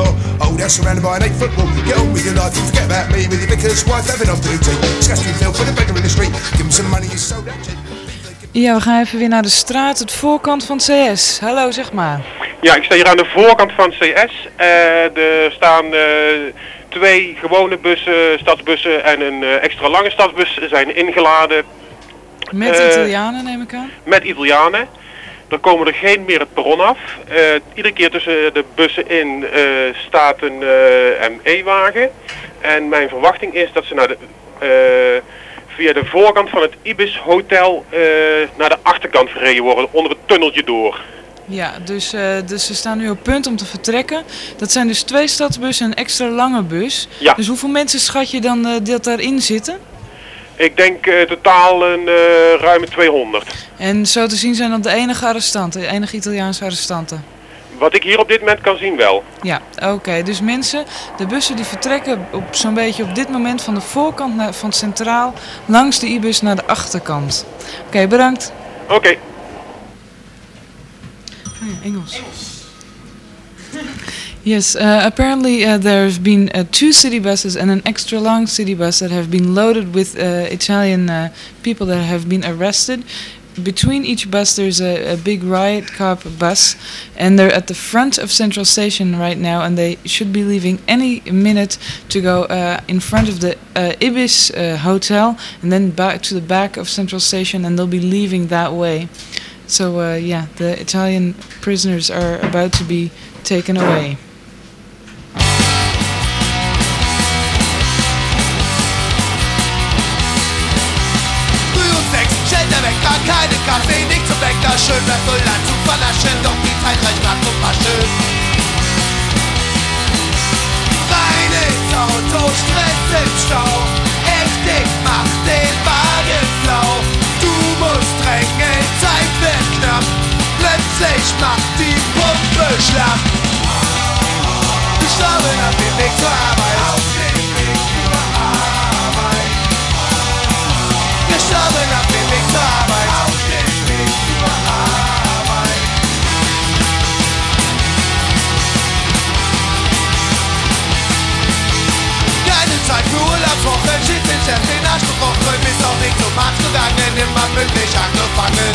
anymore. Oh, they're surrounded by an 8-foot wall. Get on with your life and forget about me with your vicar's wife having afternoon tea. Disgusting filth for the beggar in the street. Give him some money, he's sold out. Ja, we gaan even weer naar de straat, het voorkant van CS. Hallo, zeg maar. Ja, ik sta hier aan de voorkant van CS. Er staan 2 gewone bussen, stadsbussen en een extra lange stadsbus zijn ingeladen. Met Italianen, neem ik aan? Met Italianen. Er komen er geen meer het perron af. Iedere keer tussen de bussen in staat een ME-wagen. En mijn verwachting is dat ze naar via de voorkant van het Ibis Hotel naar de achterkant gereden worden, onder het tunneltje door. Ja, dus ze staan nu op punt om te vertrekken. Dat zijn dus 2 stadsbussen en een extra lange bus. Ja. Dus hoeveel mensen schat je dan dat daarin zitten? Ik denk totaal een ruime 200. En zo te zien zijn dat de enige arrestanten, de enige Italiaanse arrestanten. Wat ik hier op dit moment kan zien wel. Ja, oké. Dus mensen, de bussen die vertrekken op zo'n beetje op dit moment van de voorkant van Centraal langs de Ibis naar de achterkant. Oké, bedankt. Oké. Engels. Yes, apparently there have been 2 city buses and an extra long city bus that have been loaded with Italian people that have been arrested. Between each bus there's a big riot cop bus, and they're at the front of Central Station right now, and they should be leaving any minute to go in front of the Ibis Hotel and then back to the back of Central Station, and they'll be leaving that way. So yeah, the Italian prisoners are about to be taken away. Keine Kaffee, nicht zum Bäcker, schön das Land zu verlaschen, doch die Zeit reicht grad zum Waschen. Rein ins Auto, Stress im Stau, Hektik macht den Wagen flau. Du musst drängeln, Zeit wird knapp, plötzlich macht die Pumpe schlapp. Gestorben auf dem Weg zur Arbeit, auf dem Weg zur Arbeit. Gestorben auf dem Weg zur Arbeit, auf dem Weg zur Arbeit. Keine Zeit für Urlaubswochen, schießt den Chef den Arsch gebrochen, ist auch nicht zum Arzt gegangen, immer pünktlich angefangen.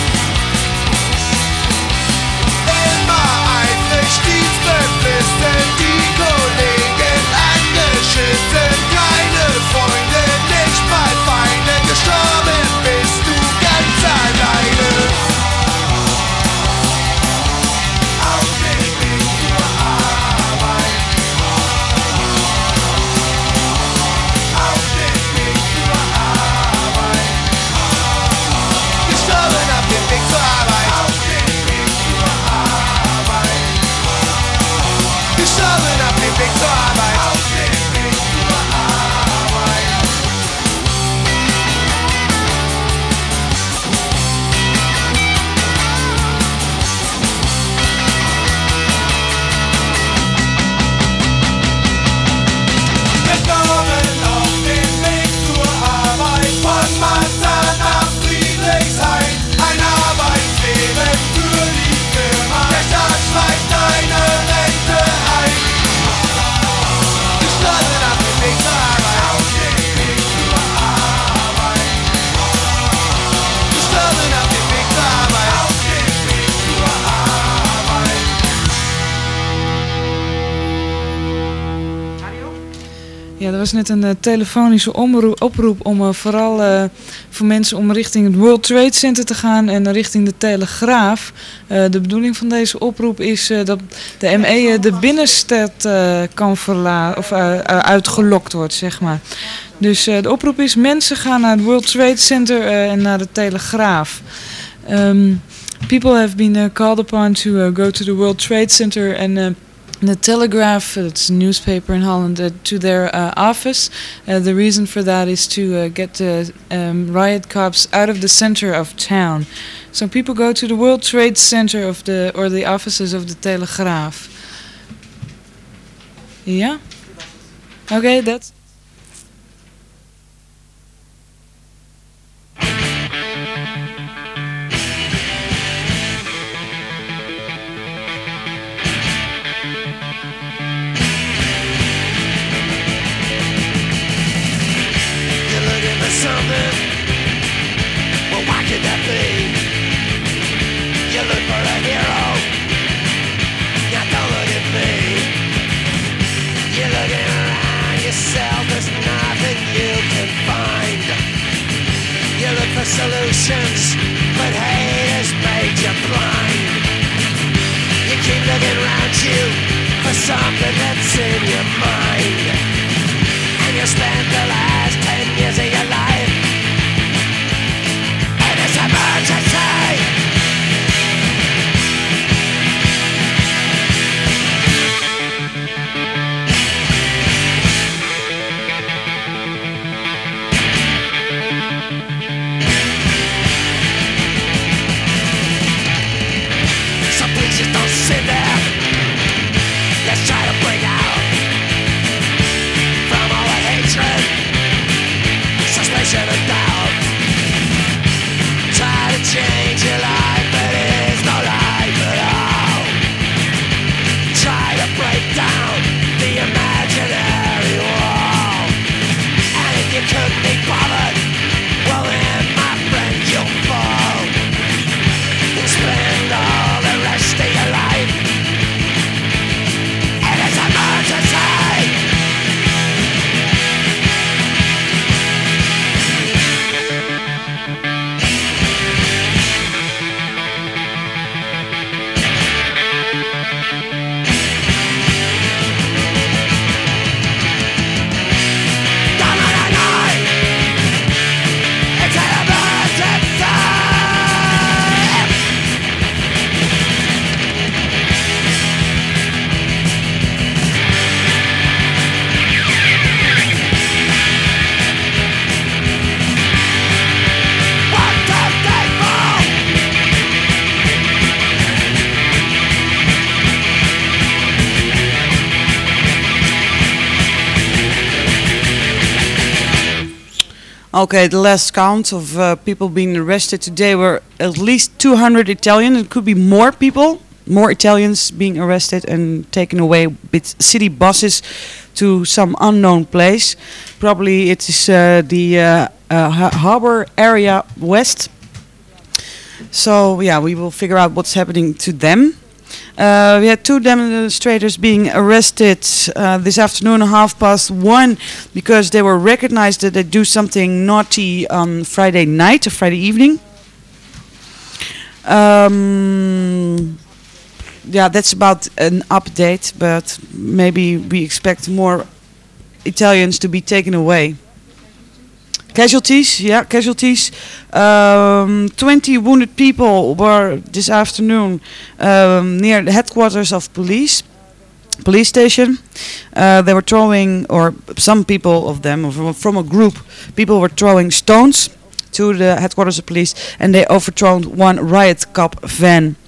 Immer eifrig, dienstbeflissen, die Kollegen angeschissen, keine Freunde, nicht mal Feinde, gestorben bist du ganz alleine. Auf dem Weg zur Arbeit, auf dem Weg zur Arbeit, gestorben auf dem Weg zur Arbeit, auf dem Weg zur Arbeit, gestorben auf dem Weg zur Arbeit, auf dem Weg zur Arbeit. Gestorben auf dem Weg zur Arbeit, von Mazda nach Friedrichshain, ein Arbeitsleben für die Firma, der Staat streicht deine Rente ein. Gestorben auf dem Weg zur Arbeit, auf dem Weg zur Arbeit. Gestorben auf dem Weg zur Arbeit, auf dem Weg zur Arbeit. Ja, er was net een telefonische oproep om vooral voor mensen om richting het World Trade Center te gaan en richting de Telegraaf. De bedoeling van deze oproep is dat de ME de binnenstad kan verlaten of uitgelokt wordt, zeg maar. Dus de oproep is: mensen gaan naar het World Trade Center en naar de Telegraaf. People have been called upon to go to the World Trade Center and the Telegraph, it's a newspaper in Holland, to their office. The reason for that is to get the riot cops out of the center of town. So people go to the World Trade Center or the offices of the Telegraaf. Yeah? Okay, that's... something. Well, why could that be? You look for a hero. Now don't look at me. You're looking around yourself. There's nothing you can find. You look for solutions, but hate has made you blind. You keep looking around you for something that's in your mind. And you spend the last 10 years of your life in this emergency. So please just don't sit there. Let's try to break out from all the hatred, suspicion and doubt. Try to change your life, but it's no life at all. Try to break down the imaginary wall. And if you couldn't be bothered, well then, my friend, you'll fall and spend all the rest of your life in this emergency. Okay, the last count of people being arrested today were at least 200 Italians. It could be more people, more Italians being arrested and taken away with city buses to some unknown place. Probably it is the harbor area west. So yeah, we will figure out what's happening to them. We had 2 demonstrators being arrested this afternoon at 1:30 because they were recognized that they do something naughty on Friday night or Friday evening. Yeah, that's about an update, but maybe we expect more Italians to be taken away. Casualties, yeah, casualties. 20 wounded people were this afternoon near the headquarters of police station. They were throwing, or some people of them, or from a group, people were throwing stones to the headquarters of police, and they overthrown one riot cop van.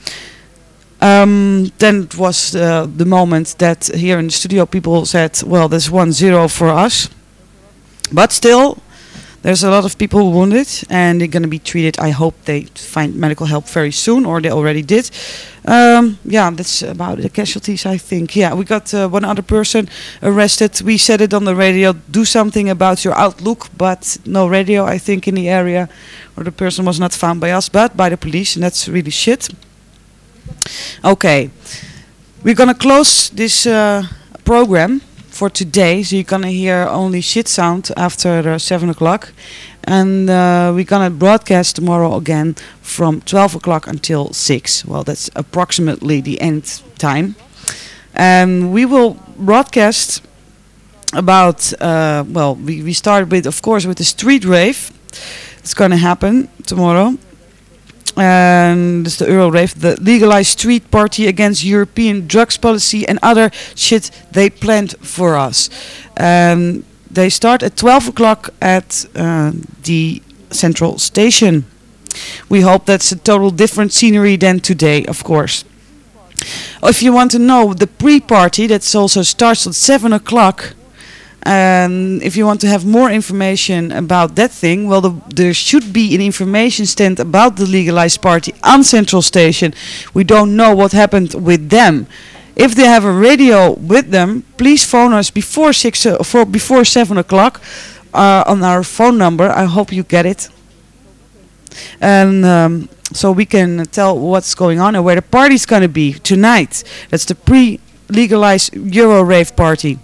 Then it was the moment that here in the studio people said, well, there's 1-0 for us. But still, there's a lot of people wounded, and they're going to be treated. I hope they find medical help very soon, or they already did. Yeah, that's about the casualties, I think. Yeah, we got one other person arrested. We said it on the radio, do something about your outlook, but no radio, I think, in the area. Or the person was not found by us, but by the police, and that's really shit. Okay, we're going to close this program for today, so you're gonna hear only shit sound after 7 o'clock, and we're gonna broadcast tomorrow again from 12 o'clock until 6. Well, that's approximately the end time, and we will broadcast about well, we start with, of course, with the street rave. It's gonna happen tomorrow, and it's the Euro Rave, the legalized street party against European drugs policy and other shit they planned for us. They start at 12 o'clock at the Central Station. We hope that's a total different scenery than today, of course. If you want to know the pre-party, that also starts at 7 o'clock. If you want to have more information about that thing, well, there should be an information stand about the legalized party on Central Station. We don't know what happened with them. If they have a radio with them, please phone us before 7 o'clock. on our phone number. I hope you get it. And so we can tell what's going on and where the party's going to be tonight. That's the pre-legalized Euro rave party.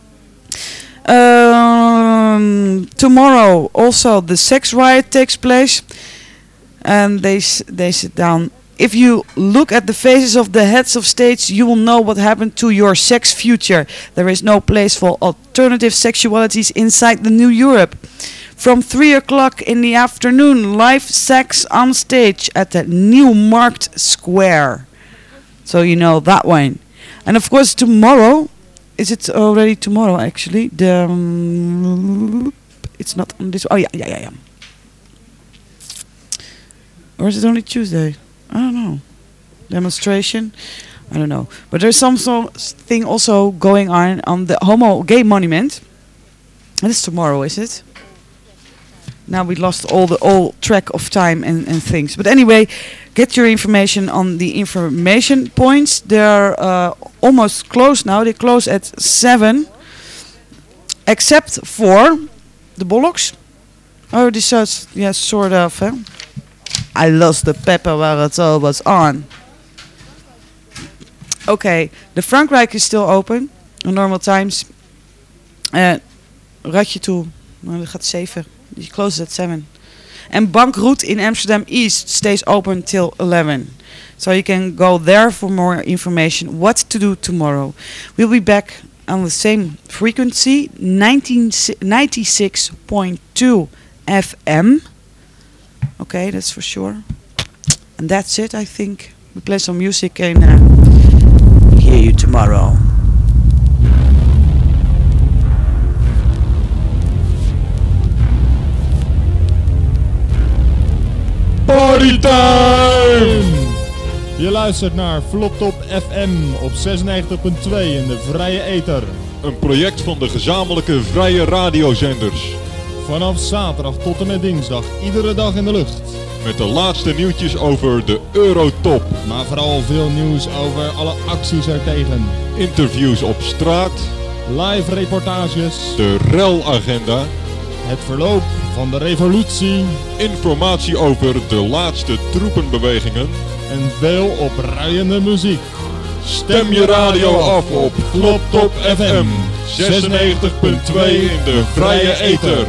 Tomorrow also the sex riot takes place, and they sit down. If you look at the faces of the heads of states, you will know what happened to your sex future. There is no place for alternative sexualities inside the new Europe. From 3 o'clock in the afternoon, live sex on stage at the Newmarkt Square. So you know that one. And of course tomorrow, is it already tomorrow actually? It's not on this. Oh yeah. Or is it only Tuesday? I don't know. Demonstration? I don't know. But there's some thing also going on the homo-gay monument. And it's tomorrow, is it? Now we lost all track of time and things. But anyway, get your information on the information points. They're almost closed now. They close at 7. Except for the Bollocks. Oh, this is, yes, sort of. I lost the pepper where it all was on. Okay, the Frankrijk is still open on normal times. Ratje toe, nou, dat gaat 7. Die closes at 7. And Bankroet in Amsterdam East stays open till 11. So you can go there for more information what to do tomorrow. We'll be back on the same frequency, 96.2 FM. Okay, that's for sure. And that's it, I think. We play some music and hear you tomorrow. Partytime! Je luistert naar Vlottop FM op 96.2 in de Vrije Ether. Een project van de gezamenlijke vrije radiozenders. Vanaf zaterdag tot en met dinsdag, iedere dag in de lucht. Met de laatste nieuwtjes over de Eurotop. Maar vooral veel nieuws over alle acties ertegen. Interviews op straat. Live reportages. De relagenda. Het verloop van de revolutie. Informatie over de laatste troepenbewegingen. En veel opruiende muziek. Stem je radio af op Vlottop FM 96.2 in de Vrije Ether.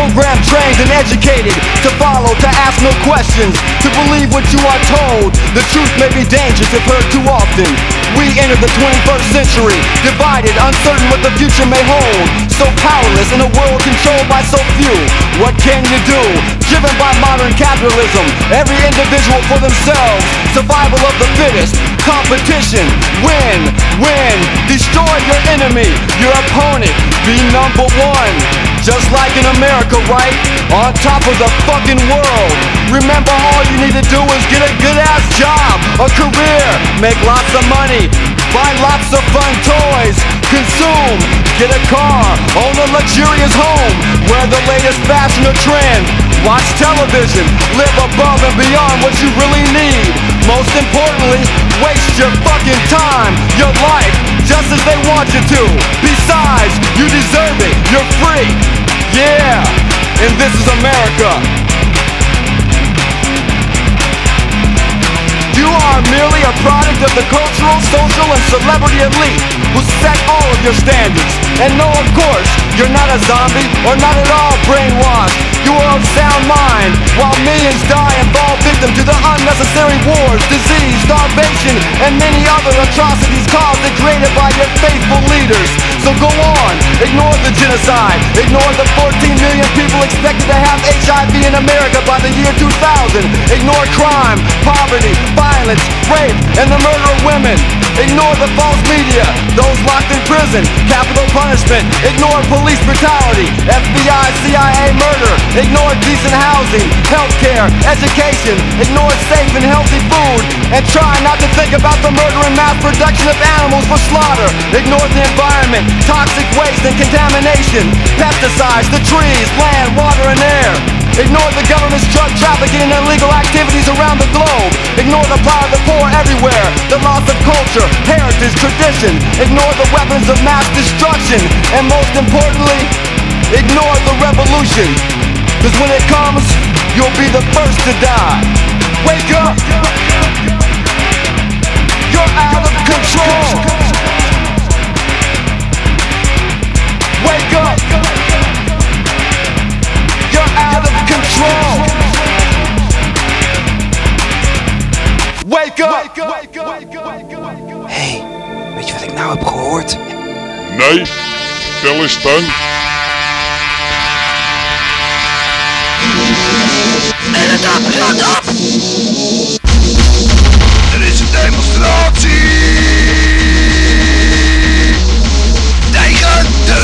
programmed, trained, and educated to follow, to ask no questions, to believe what you are told. The truth may be dangerous if heard too often. We enter the 21st century, divided, uncertain what the future may hold. So powerless in a world controlled by so few. What can you do? Driven by modern capitalism, every individual for themselves. Survival of the fittest, competition, win, win. Destroy your enemy, your opponent, be number one. Just like in America, right? On top of the fucking world. Remember, all you need to do is get a good ass job, a career, make lots of money, buy lots of fun toys, consume, get a car, own a luxurious home, wear the latest fashion or trend, watch television, live above and beyond what you really need. Most importantly, waste your fucking time, your life, just as they want you to. Besides, you deserve it, you're free. Yeah, and this is America. You are merely a product of the cultural, social, and celebrity elite who set all of your standards. And no, of course, you're not a zombie or not at all brainwashed. You are of sound mind, while millions die and fall victim to the unnecessary wars, disease, starvation, and many other atrocities caused and created by your faithful leaders. So go on, ignore the genocide, ignore the 14 million people expected to have HIV in America by the year 2000. Ignore crime, poverty, violence, rape, and the murder of women. Ignore the false media, those locked in prison, capital punishment. Ignore police brutality, FBI, CIA murder. Ignore decent housing, healthcare, education. Ignore safe and healthy food. And try not to think about the murder and mass production of animals for slaughter. Ignore the environment, toxic waste and contamination, pesticides, the trees, land, water, and air. Ignore the government's drug trafficking and illegal activities around the globe. Ignore the plight of the poor everywhere, the loss of culture, heritage, tradition. Ignore the weapons of mass destruction. And most importantly, ignore the revolution. Cause when it comes, you'll be the first to die. Wake up! You're out of control! Wake up! You're out of control! Wake up! Hey, weet je wat ik nou heb gehoord? Nee, tel eens dan. Er is een demonstratie tegen de